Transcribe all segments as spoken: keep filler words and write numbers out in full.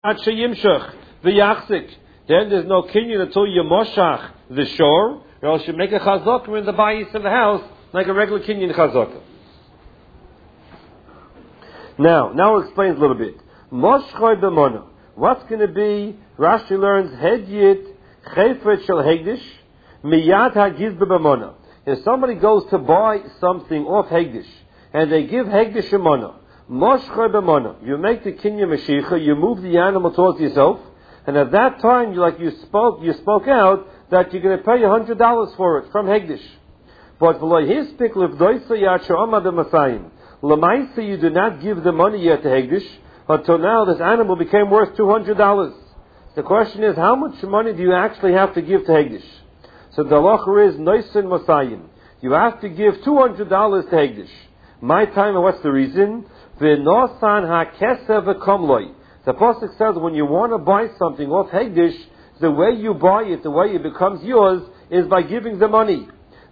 Ad sheyimshach v'yachzik. Then there's no kinyan until you moshach the shore, or else you make a chazakah in the bayis of the house like a regular kinyan chazakah. Now, now it explains a little bit. Moshchoy b'mona. What's going to be? Rashi learns hedyit chayfet shel hegdish miyad hagiz b'mona. If somebody goes to buy something off hegdish and they give hegdish a mona, moshchoy b'mona. You make the kinyan mashicha. You move the animal towards yourself. And at that time, you, like you spoke, you spoke out that you're going to pay a hundred dollars for it from Hegdish. But Lamaisa, you do not give the money yet to Hegdish until now. This animal became worth two hundred dollars. The question is, how much money do you actually have to give to Hegdish? So the halacha is Noisin Masayim. You have to give two hundred dollars to Hegdish. My time, and what's the reason? V'nosan hakesev v'komloi. The pasuk says when you want to buy something off Hegdish, the way you buy it, the way it becomes yours, is by giving the money.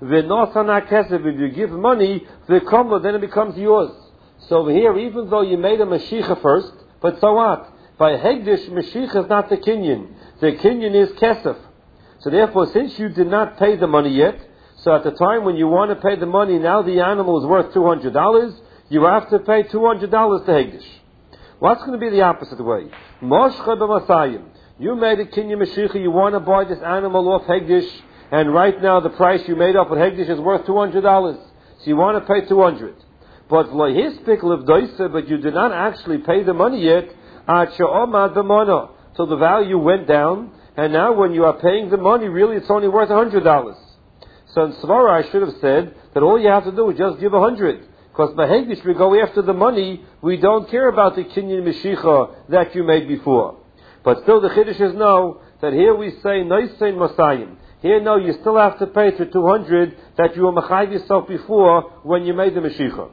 If you give money, then it becomes yours. So here, even though you made a Mashiach first, but so what? By Hegdish, Mashiach is not the Kinyan. The Kinyan is Kesef. So therefore, since you did not pay the money yet, so at the time when you want to pay the money, now the animal is worth two hundred dollars, you have to pay two hundred dollars to Hegdish. What's going to be the opposite way? Moshcha b'masayim. You made a kinyan mashicha, you want to buy this animal off Hegdish, and right now the price you made off with Hegdish is worth two hundred dollars. So you want to pay two hundred dollars. But lohispik livdoisa, but you did not actually pay the money yet, at she'omad b'mona, till the value went down, and now when you are paying the money, really it's only worth one hundred dollars. So in Svara I should have said that all you have to do is just give one hundred dollars. Because by Hegdish we go after the money, we don't care about the kinyan mashicha that you made before. But still the Chiddushes know that here we say Noisein Masayim. Here no, you still have to pay to two hundred that you were machayiv yourself before when you made the mashicha.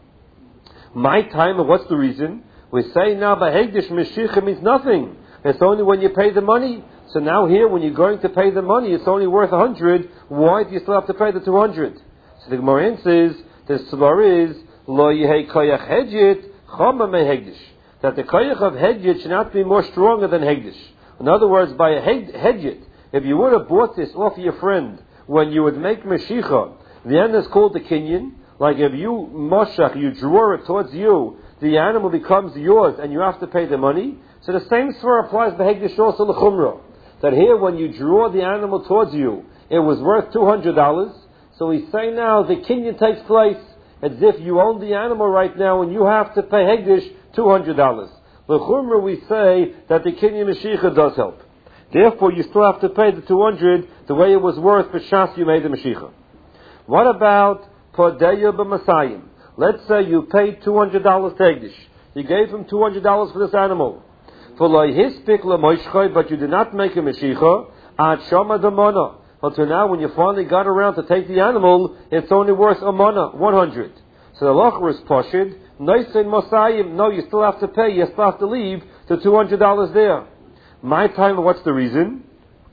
My time, and what's the reason? We say now by Hegdish mashicha means nothing. It's only when you pay the money. So now here when you're going to pay the money, it's only worth one hundred. Why do you still have to pay the two hundred? So the Gemara says, the Svar is, Lo yehei koyach hedjit, chama me hegdish. That the koyach of hedjit should not be more stronger than hegdish. In other words, by a hedjit, if you would have bought this off your friend when you would make mashicha, the end is called the kinyan. Like if you moshach, you draw it towards you, the animal becomes yours and you have to pay the money. So the same svar applies to hegdish also l'chumra. That here when you draw the animal towards you, it was worth two hundred dollars. So we say now the kinyan takes place as if you own the animal right now and you have to pay Hegdish two hundred dollars. The Chumrah we say that the Kinyan Mashiach does help. Therefore you still have to pay the two hundred the way it was worth for Shas you made the Mashiach. What about Podeya b'Masayim? Let's say you paid two hundred dollars to Hegdish. You gave him two hundred dollars for this animal. For Loihispik l'moishchoy, but you did not make a Mashiach, ad shama d'mona. Until now, when you finally got around to take the animal, it's only worth a mana, one hundred. So the locher is poshid. Noisein Masayim, no, you still have to pay, you still have to leave the two hundred dollars there. My time, what's the reason?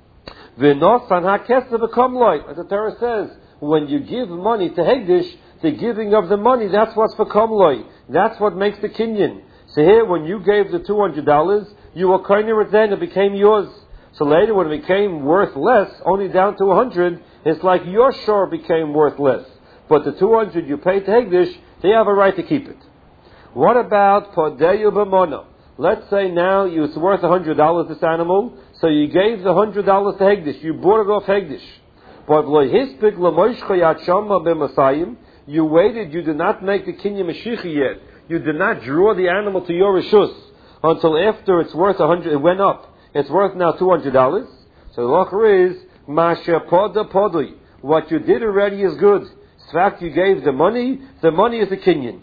V'nosan ha'kesev v'komloi. As the Torah says, when you give money to Hegdish, the giving of the money, that's what's for komloi. That's what makes the kinyan. So here, when you gave the two hundred dollars, you were koiner it then, it became yours. So later when it became worth less, only down to one hundred, it's like your shore became worth less. But the two hundred you paid to Hegdish, they have a right to keep it. What about Podeyu b'mona? Let's say now it's worth one hundred dollars, this animal, so you gave the one hundred dollars to Hegdish, you bought it off Hegdish. But lohispik l'moishcha yad shama b'masayim, you waited, you did not make the kinyan mashiach yet. You did not draw the animal to your rishus until after it's worth one hundred, it went up. It's worth now two hundred dollars. So the lacher is, Masha poda podui. What you did already is good. In fact, you gave the money, the money is the kinyan.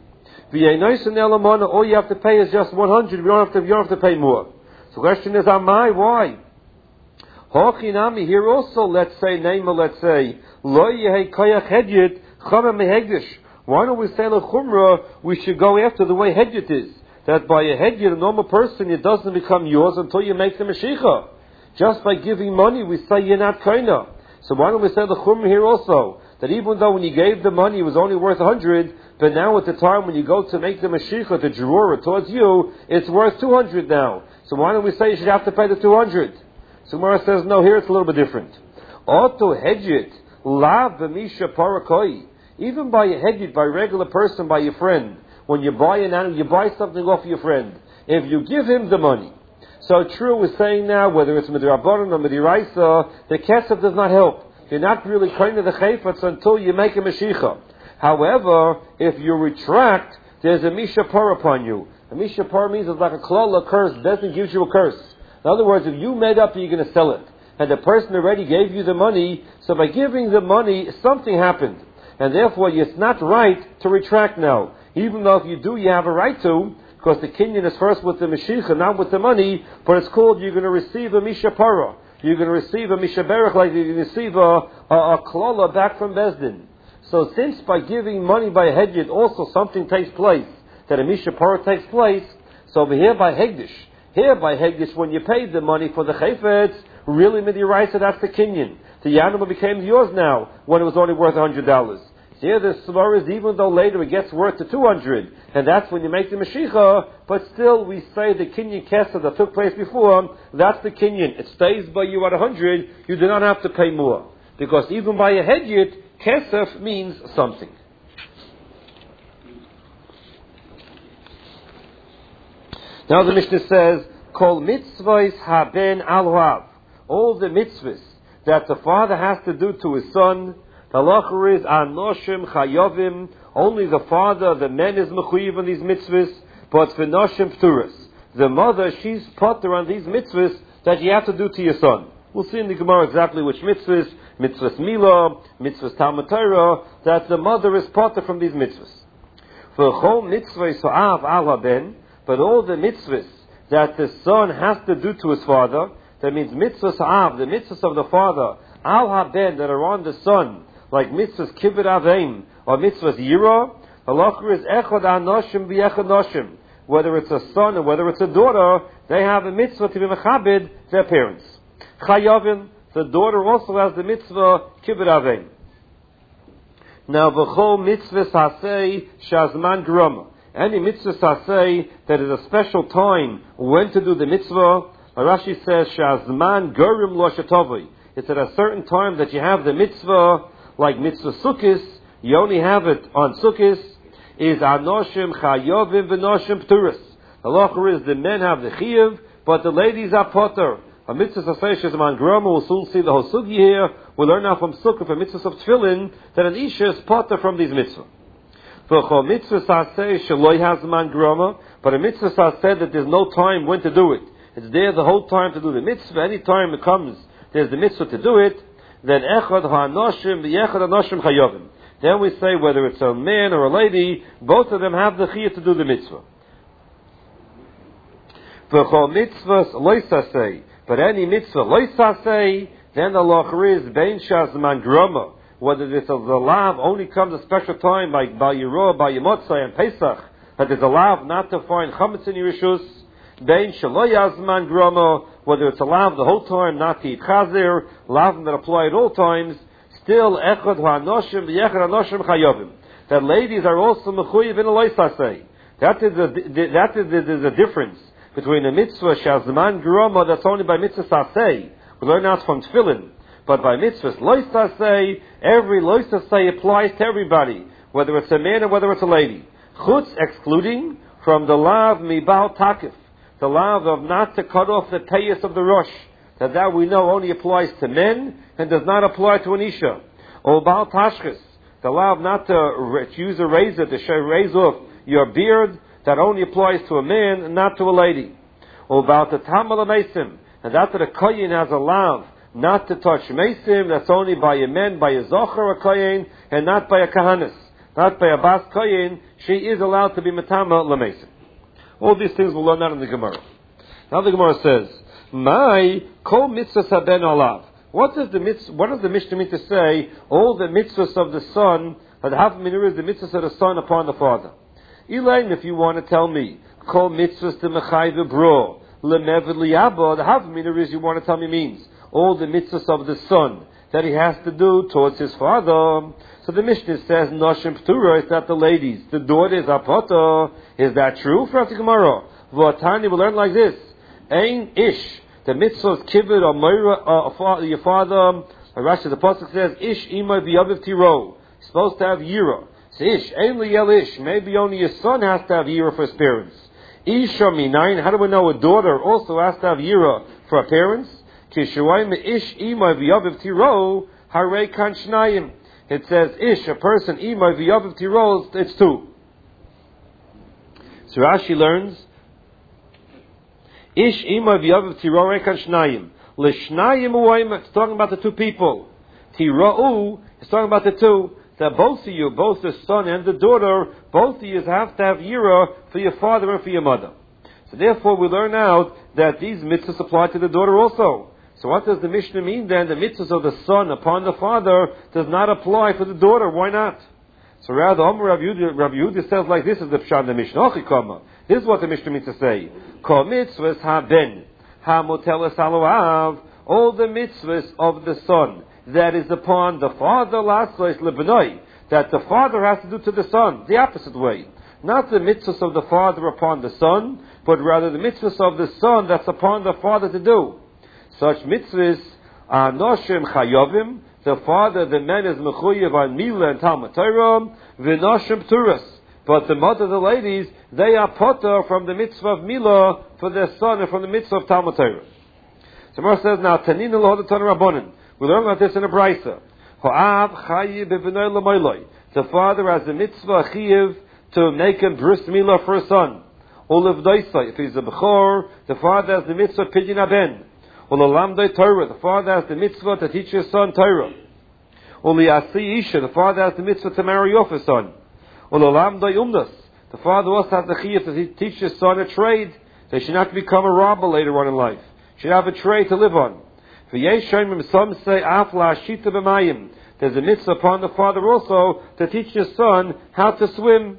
All you have to pay is just one hundred, you don't have to, you don't have to pay more. So the question is, Amai, why? Hochinami, here also, let's say, Neima, let's say, Lo yehei koyach hedjit, chama me hegdish. Why don't we say, L'chumra, we should go after the way hedjit is? That by a hedjit, a normal person, it doesn't become yours until you make the Mashiach. Just by giving money, we say you're not koina. So why don't we say the chumrah here also? that even though when you gave the money it was only worth a hundred, but now at the time when you go to make the Mashiach, the Juror towards you, it's worth two hundred now. So why don't we say you should have to pay the two hundred? So Gemara says, no, here it's a little bit different. Auto hedgit, lav b'misha parakoi. Even by a hedgit, by a regular person, by your friend, when you buy an animal, you buy something off your friend. If you give him the money, so true we're saying now, whether it's Midrabanan or Midiraisa, the kesef does not help. You're not really kind of the chayfetz until you make a Mashiach. However, if you retract, there's a Misha Par upon you. A Misha Par means it's like a klal, a curse, doesn't give you a curse. In other words, if you made up you're going to sell it, and the person already gave you the money, so by giving the money, something happened. And therefore, it's not right to retract now. Even though if you do, you have a right to, because the kinyan is first with the Mashiach, not with the money, but it's called, you're going to receive a Misha Para. You're going to receive a Misha Berach, like you're going to receive a, a, a klala back from Bezdin. So since by giving money by Hedjit also something takes place, that a Misha Para takes place, so over here by Hegdish, here by Hegdish, when you paid the money for the Chayfetz, really Midiraisa, that's the kinyan. The animal became yours now, when it was only worth one hundred dollars. Here the svar is, even though later it gets worth to two hundred, and that's when you make the Mashiach, but still we say the kinyan kesef that took place before, that's the kinyan. It stays by you at one hundred, you do not have to pay more. Because even by a hedjit, kesef means something. Now the Mishnah says, Kol mitzvahs haben al-hav. All the mitzvahs that the father has to do to his son, the halacha is anoshim chayovim. Only the father, the man, is mechuyev on these mitzvahs, but for noshim pturas. The mother, she's potter on these mitzvahs that you have to do to your son. We'll see in the Gemara exactly which mitzvahs, mitzvahs milah, mitzvahs Talmud Torah, that the mother is potter from these mitzvahs. For chol mitzvahs ha'av al haben, but all the mitzvahs that the son has to do to his father, that means mitzvahs ha'av, the mitzvahs of the father, al haben, that are on the son, like mitzvahs kibbut aveim or mitzvahs yira, halacha is echad anoshim v'echad noshim. Whether it's a son or whether it's a daughter, they have a mitzvah to be mechabed their parents. Chayavim, the daughter also has the mitzvah kibbut aveim. Now v'chol mitzvahs hasei shazman grama. Any mitzvahs hasei that is a special time when to do the mitzvah. Rashi says shazman gorim lo shetovi. It's at a certain time that you have the mitzvah. Like mitzvah sukkis, you only have it on sukkis, is anoshim chayovim v'noshim pturis. The halacha is the men have the chiyuv, but the ladies are potter. A mitzvah sasei shezman grama, we'll soon see the whole sugi here. We'll learn now from sukkah, from mitzvahs of tefillin, that an isha is potter from these mitzvah. For mitzvah sasei shaloi hazman grama, but a mitzvah sasei that there's no time when to do it. It's there the whole time to do the mitzvah. Any time it comes, there's the mitzvah to do it. Then echad ha'anoshim v'yechad ha'anoshim chayovim. Then we say whether it's a man or a lady, both of them have the chiyah to do the mitzvah. V'chol mitzvahs loisasei, but any mitzvah loisasei, then the halacha is bein shazman grama. Whether this is a lav only comes a special time, like by Yeroah, by Yemotzai and Pesach, that there's a lav not to find chametz in Yerushalayim. Bein shelo yazman grama, whether it's a lav the whole time, not to eat chazer, lav that apply at all times, still echad ha'anoshim v'yechad ha'anoshim chayovim. That ladies are also mechuyev in a loisasei. That is a, that is a, there's a difference between a mitzvah shazman grama that's only by mitzvah sasei. We learn out from tefillin. But by mitzvahs loisasei, every loisasei applies to everybody, whether it's a man or whether it's a lady. Chutz excluding from the lav mibal takif. The law of not to cut off the payas of the rosh, that that we know only applies to men and does not apply to an isha. Or bal tashchis, the law of not to use a razor to raise off your beard, that only applies to a man and not to a lady. Or bal tamal mesim, and that the koyin has a law not to touch mesim, that's only by a man, by a zocher or koyin, and not by a kahanis, not by a bas koyin. She is allowed to be metama lemesim. All these things we'll learn out in the Gemara. Now the Gemara says, "My kol mitzvahs haben alav." What does the mitzvah? What does the Mishnah mean to say? All the mitzvahs of the son, that have minur is the mitzvahs of the son upon the father. Elaine, if you want to tell me, kol mitzvahs to mechayv bro lemevad liyabo. The have minur is you want to tell me means all the mitzvahs of the son that he has to do towards his father. So the Mishnah says, Noshim Ptura, is that the ladies, the daughters are Potter. Is that true? For the Gemara. V'atani will learn like this. Ein Ish, the mitzvah is kibbud or moira, uh, your father, Rashi, the Pasuk says, Ish imay v'yaviv tiro. He's supposed to have yira. So Ish, ein liyel Ish, maybe only your son has to have yira for his parents. Isha minayin, how do we know a daughter also has to have yira for her parents? Kishuayim Ish imay v'yaviv tiro, harei kan shnayim. It says, Ish, a person, imay v'yaviv tiro, it's two. So Rashi learns, Ish imay v'yaviv tiro, harei kan shnayim. L'shnayim u'ayim, it's talking about the two people. Tira'u, it's talking about the two. That both of you, both the son and the daughter, both of you have to have yira for your father and for your mother. So therefore we learn out that these mitzvahs apply to the daughter also. So what does the Mishnah mean then? The mitzvahs of the son upon the father does not apply for the daughter. Why not? So rather, Rabbi Yehuda says like this is the pshat of the Mishnah. This is what the Mishnah means to say. Kol mitzvahs ha-ben, ha-motelas haloav, all the mitzvahs of the son that is upon the father, laslois lebenoi, that the father has to do to the son, the opposite way. Not the mitzvahs of the father upon the son, but rather the mitzvahs of the son that's upon the father to do. Such mitzvahs are noshim chayovim, the father, the man is mechuyev on mila and Talmud Torah, v'noshim pturas. But the mother, the ladies, they are potter from the mitzvah of mila for their son and from the mitzvah of Talmud Torah. So Mar says now, Tanina lohodat Tanah Rabbanan. We learn about this in a brayso. Ha'av chayiv b'v'noi l'moiloi. The father has a mitzvah chayiv to make a bris milah for a son. Olav doisai, if he's a bechor, the father has the mitzvah pidyon aben. Olalamdoi Torah, the father has the mitzvah to teach his son Torah. Oliasi isha, the father has the mitzvah to marry off his son. Olalamdoi umnas, the father also has the chayiv to teach his son a trade. They should not become a robber later on in life. Should have a trade to live on. Some say, there's a mitzvah upon the father also to teach his son how to swim.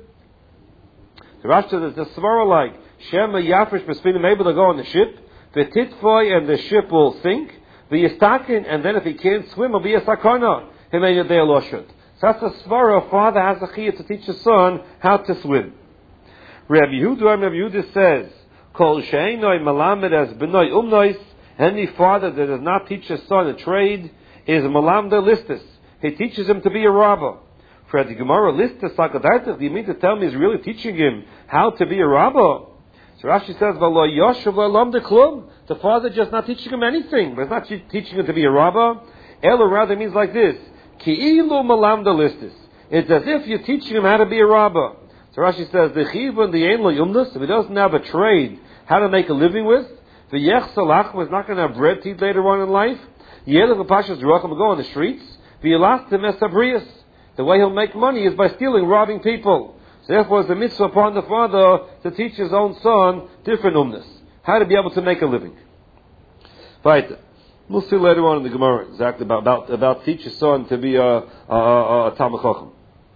The Rashi says the svara like, Shema Yafish Bespinim able to go on the ship, the titfoy and the ship will sink, the yistakin, and then if he can't swim, it'll be a sakana. He made a day loshut. So that's the svara, a father has a chiyah to teach his son how to swim. Rabbi Yehuda, Rabbi Yehuda says, Kol she'enoi malamed as benoi umnois, any father that does not teach his son a trade is malamda listis. He teaches him to be a robber. For the Gemara listis sakadartach, do you mean to tell me he's really teaching him how to be a robber? So Rashi says, V'lo yoshev v'lam de klum. The father just not teaching him anything, but it's not teaching him to be a robber. Elo rather means like this: Ki'ilu malamda listis. It's as if you're teaching him how to be a robber. So Rashi says, the chivun the ein lo yumnus. If he doesn't have a trade, how to make a living with. The Yech Salach was not going to have bread to eat later on in life. Yelech Pashas Ruachim will go on the streets. The Elastim Esabrius. The way he'll make money is by stealing, robbing people. So therefore it's a mitzvah upon the father to teach his own son different umnus. How to be able to make a living. Right. We'll see later on in the Gemara exactly about, about, about teach his son to be a, a, a, a Talmud Chacham.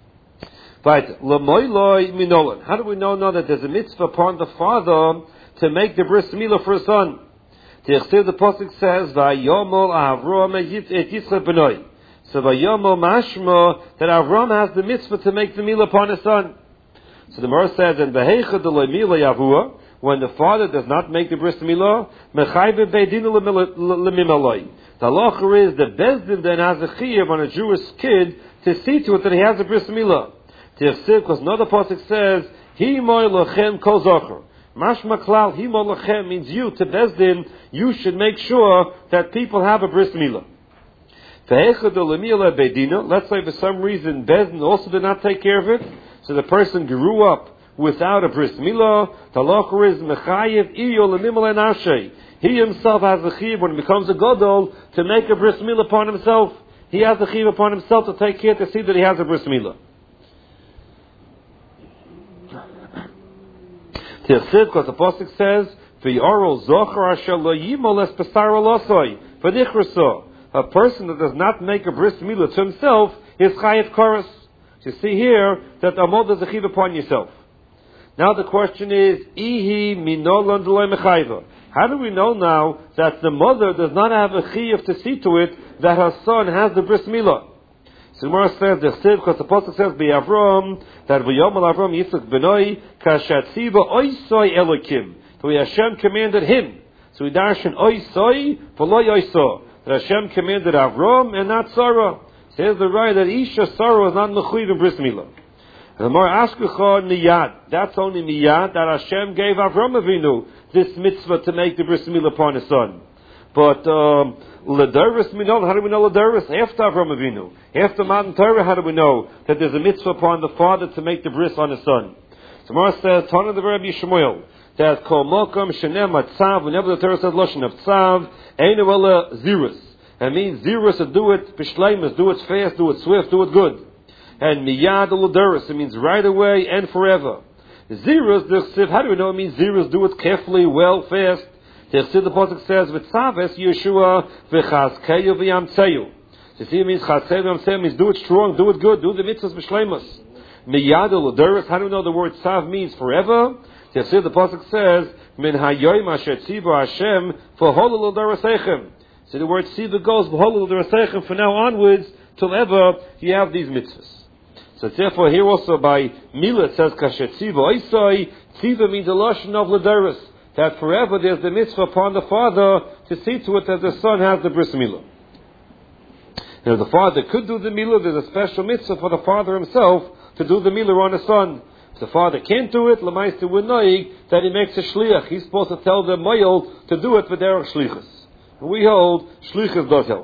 Right. L'moiloi minolan. How do we know now that there's a mitzvah upon the father to make the bris milah for a son? The pasuk says, "Vayomol Avram et Yitzchak benoi." So Vayomol mashma that Avram has the mitzvah to make the milah upon his son. So the Gemara says, "And v'heicha delay milah yavua." When the father does not make the bris milah, mechayve beidinu lemimaloi. The halacha is the bezdin then has a chiyuv on a Jewish kid to see to it that he has a bris milah. Because another pasuk says, "Hi moy lochem kol zocher." Mashma klal hi moy lochem means you to bezdin. You should make sure that people have a bris milah. Let's say for some reason bezdin also did not take care of it, so the person grew up without a bris milah. Talacha is mechayev iyo l'mimel enashe. He himself has the chiyuv when he becomes a gadol to make a bris milah upon himself. He has the chiyuv upon himself to take care to see that he has a bris milah. Because the pasuk says, "V'yarol zocher asher lo yimol es pesar losoi v'nichrasah." A person that does not make a bris milah to himself is chayev koros. You see here that amod is a chiyuv upon yourself. Now the question is, ihi minolan d'loi mechayva. How do we know now that the mother does not have a chiyuv to see to it that her son has the bris milah. So Gemara says the Chsiv, because the Pasuk says by Avram that v'yomal Avram Yitzchak benoi kashatziva oisoi elokim. So Hashem commanded him. So we darshan oisoi v'lo oiso. That Hashem commanded Avram and not Sarah. Says the right that Isha Sarah was not mechuyev in bris milah. And the Gemara asks miyad. That's only miyad that Hashem gave Avram Avinu this mitzvah to make the bris milah upon his son. But um, L'Daris Minon, how do we know L'Daris? After Avram Avinu. After Matan Torah, how do we know that there's a mitzvah upon the father to make the bris on his son? So Gemara says, Tana the Rabbi Shmuel, that Kol Mokom Shenem Atzav, whenever the Torah says Lashon of Tzav, Einu Ela Zirus. That means Zirus to do it Bishleimus, do it fast, do it swift, do it good. And Miyad L'Daris, it means right away and forever. Zirus, the Chsiv, how do we know it means Zirus, do it carefully, well, fast? The Chsiv, the Pasuk says, V'tzaves Yeshua v'chazkeyu v'yamtzeyu. You see, it means chazkeyu v'yamtzeyu means do it strong, do it good, do the mitzvahs b'shleimus. Miyad l'deres, how do we know the word tzav means forever? The Chsiv, the Pasuk says, Min hayoyim asher tzivu Hashem v'holu l'deresechem. See, the word tzivu goes v'holu l'deresechem from now onwards till ever you have these mitzvahs. So therefore here also by Milah it says, Kasher tzivu oisoi, tzivu means a lashon of l'deres. That forever there's the mitzvah upon the father to see to it that the son has the bris milah. Now the father could do the milah, there's a special mitzvah for the father himself to do the milah on the son. If the father can't do it, l'maiste w'noig, that he makes a shliach. He's supposed to tell the moyel to do it with their shlichus. And we hold shlichus does help.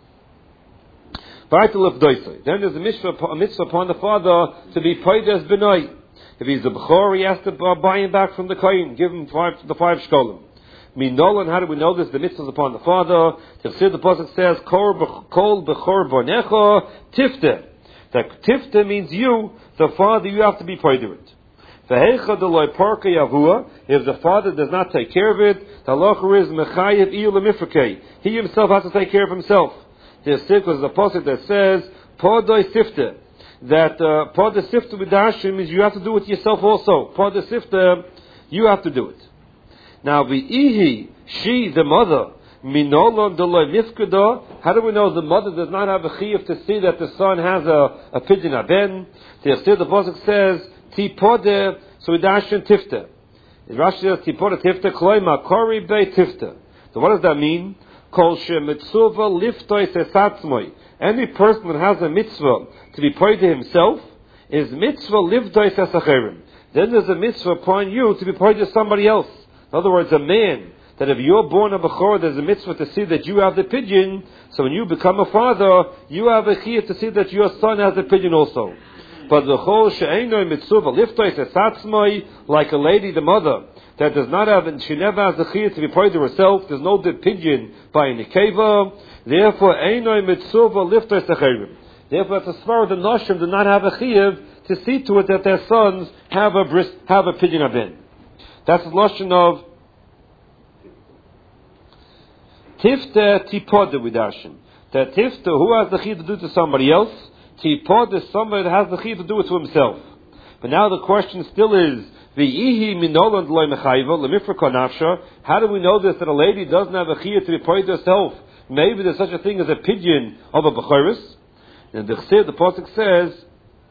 Then there's a mitzvah, a mitzvah upon the father to be paid as benoi. If he's a b'chor, he has to buy him back from the kohen, give him five, the five shkolim. Minolan, how do we know this? The mitzvah is upon the father. The Pasuk says, Kol b'chor bonecha tifte. That tifte means you, the father, you have to be paid of it. If the father does not take care of it, the halacha is mechayev iyu lemifrakei. He himself has to take care of himself. There's a Pasuk that says, Podoi tifte. That uh, part the sifta with Hashim is you have to do it yourself also. Part the sifta, you have to do it. Now, the ihi, she, the mother, minolon deloy mifkada. How do we know the mother does not have a chiyuv to see that the son has a, a pigeon aben? The the pasuk says tipode, so with Hashim tifta. Rashi says tipode tifta kloima kori be tifta. So what does that mean? Kol she mitzvah liftoy sesatzmoi. Any person that has a mitzvah to be paid to himself is mitzvah livdoi sesacherim. Then there's a mitzvah upon you to be paid to somebody else. In other words, a man, that if you're born a bechor, there's a mitzvah to see that you have the pigeon. So when you become a father, you have a chiyuv to see that your son has the pigeon also. But the whole she'enoi mitzvah livdoi sesatzmoi, like a lady, the mother, that does not have, and she never has the chiyuv to be paid to herself. There's no the pigeon by an ikeva. Therefore, einoi mitzvah lifter secherim. Therefore, it's a svara the noshim do not have a chiyuv to see to it that their sons have a bris, have a pigeon aben. That's the noshim of tifte tipode with Hashim. That tifte, who has the chiyuv to do it to somebody else? Tipode is somebody that has the chiyuv to do it to himself. But now the question still is, v'ihi minolan d'loi mechayva lemifraka nafsha. How do we know this that a lady doesn't have a chiyuv to be paid to herself? Maybe there's such a thing as a pigeon of a bechoris. And the Chsiv, the Pasuk says,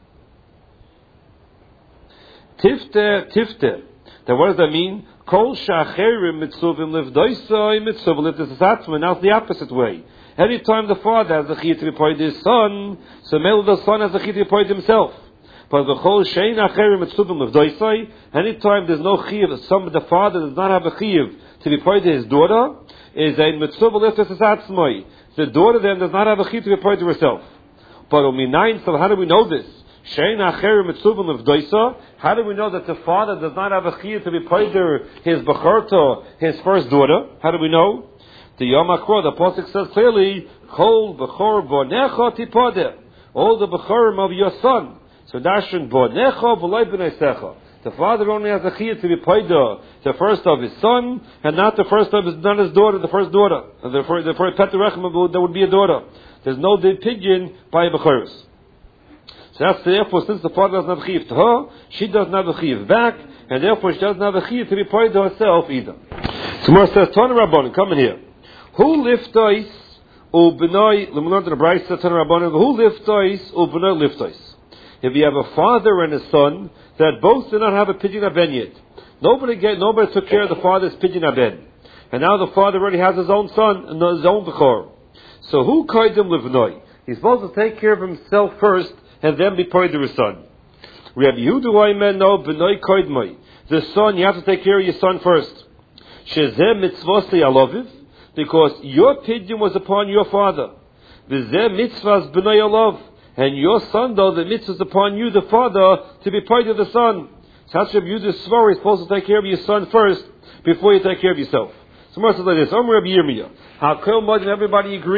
Tifte, Tifte. Then what does that mean? Kol shacherim mitzuvim livdoisai mitzuvim livdoisatzma. Now it's the opposite way. Anytime the father has the chiyuv to be paid to his son, so maybe the son has the chiyuv to be paid to himself. But the chol shein acherim mitzuvim livdoisai. Anytime there's no chiyuv, some the father does not have a chiyuv to be paid to his daughter, is a mitzvah liftas. The daughter then does not have a chiyuv to be paid to herself. But uminayin, so how do we know this? Shein acher mitzvah lifdoisa. How do we know that the father does not have a chiyuv to be paid to his bechorto, his first daughter? How do we know? The Yom HaKro, the pasuk says clearly, Kol bechor bonecha tipodeh. All the bechorim of your son. So dashin bonecha v'loi b'neisecha. The father only has a chiyuv to be paid to the first of his son, and not the first of his, not his daughter, the first daughter. The first, the first pet rechem, that would be a daughter. There's no dead pigeon by a bechoros. So that's therefore, since the father doesn't have a chiyuv to her, she doesn't have a chiyuv back, and therefore she doesn't have a chiyuv to be paid to herself either. So Gemara says, Tana Rabbanan, come in here. Who liftois Ubnoi, Lemulant and Abraisa, Tanarabanan, who liftois, Ubnoi liftois. If you have a father and a son that both do not have a pidyon aben yet, nobody get, nobody took care of the father's pidyon aben, and now the father already has his own son and his own bechor. So who koydem livnoi? He's supposed to take care of himself first and then be paid to his son. We have Yehuda Oimen no benoi koydmoi. The son, you have to take care of your son first. Shezeh mitzvosei aloviv, because your pidyon was upon your father. V'zeh mitzvahs benoi alov. And your son, though, the mitzvah is upon you, the father, to be paid to the son. Such a Yehuda Svar is supposed to take care of your son first before you take care of yourself. So, Martha like this, Omer Rabbi Yirmiyah, how come everybody agrees?